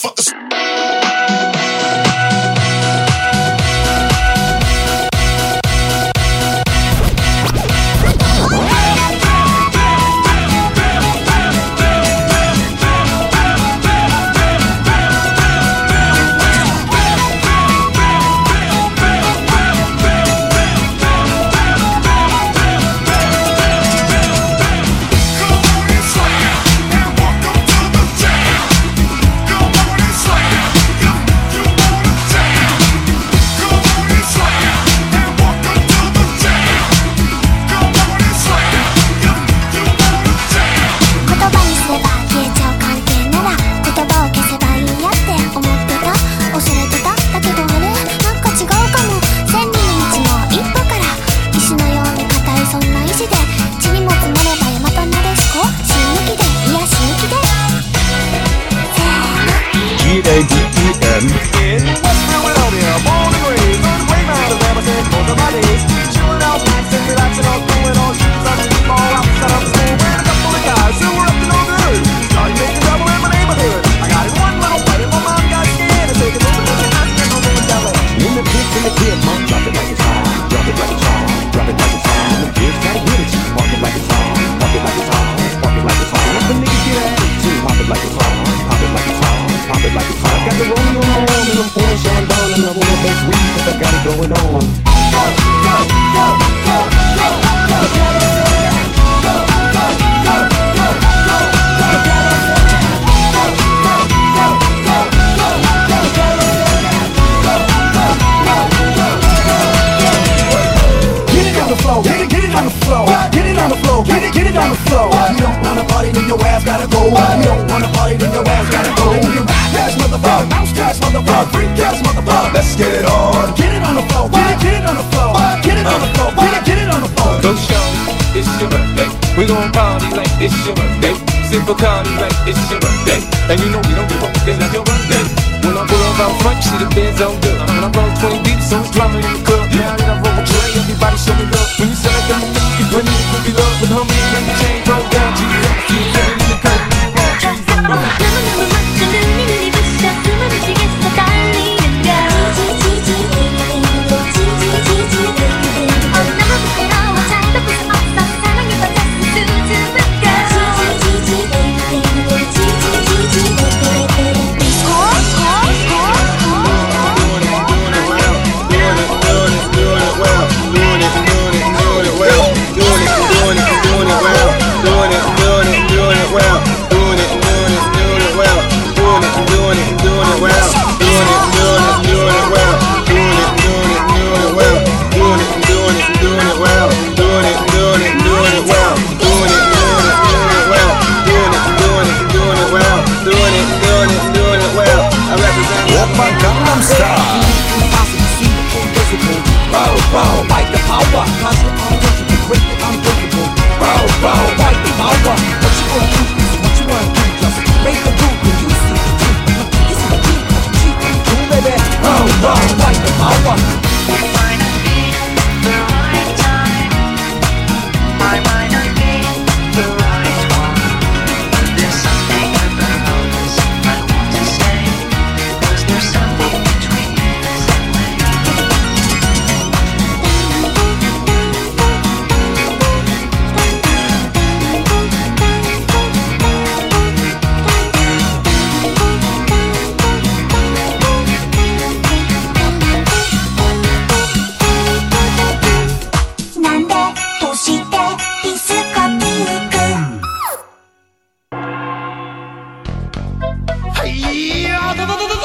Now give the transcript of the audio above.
Fuck the G-A-D-E-N In West Philadelphia, born and raised, on the playground of Emerson, most of my days. Chilling out, maxing, relaxing, all doing all shoes on the ball outside of school. With a couple of guys who were up to no good. Started making trouble in my neighborhood. I got in one little fight and my mom got scared and taking over the house and no one yelling. In the pits in the kid, mom, drop it like it's hot. Drop it like it's hot. Drop it like it's hot. The kids try to get it, park it like it's hot. Park it like it's hot. Park it like it's hot. Let the niggas get at it too. Pop it like it's hot. Pop it like it's hot. Pop it like it's hot. Got the rolling on my arm and I'm pouring showing down and I wanna make weed 'cause I got it going on. Go, go, go, go, go, go, go, go. Get it on the floor, get it on the floor, get it on the floor. You don't wanna party, then your ass gotta go. You don't wanna party, then your ass gotta go. You rap ass motherfucker, bounce ass motherfucker, freak ass motherfucker. Let's get it on. Get it on the floor, get it on the floor, get it on the floor, get it on the floor. Go show, it's your birthday. We gon' party like it's your birthday. Sip a party like it's your birthday. And you know we don't give up, it's not your birthday. When I pull up out front, you see the Benz on good. When I roll 20 deep, so it's drama in the club. Now that I roll with Dre, everybody show me love. When you sell like them, you bring me the cookie love. With homie and the chain broke down, Jesus. You feel it in the cut, Hey,